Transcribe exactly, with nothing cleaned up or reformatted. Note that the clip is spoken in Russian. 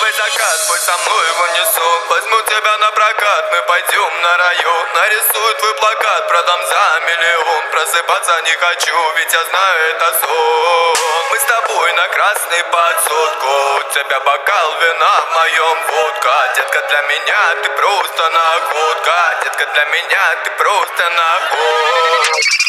Твой закат, пусть со мной его несу. Возьму тебя на прокат, мы пойдем на район. Нарисую твой плакат, продам за миллион. Просыпаться не хочу, ведь я знаю это сон. Мы с тобой на красный под сотку. У тебя бокал вина, в моем водка. Детка, для меня ты просто находка. Детка, для меня ты просто находка.